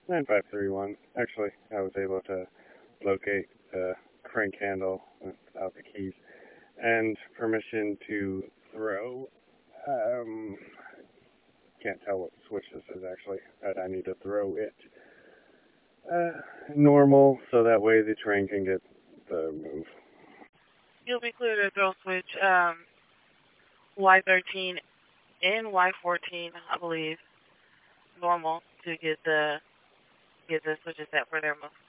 9531. Actually, I was able to locate the crank handle without the keys. And permission to throw. Um, can't tell what switch this is actually, but I need to throw it uh, normal so that way the train can get the move. You'll be clear to throw switch Y13 and Y14, I believe, normal to get the switches set for their move.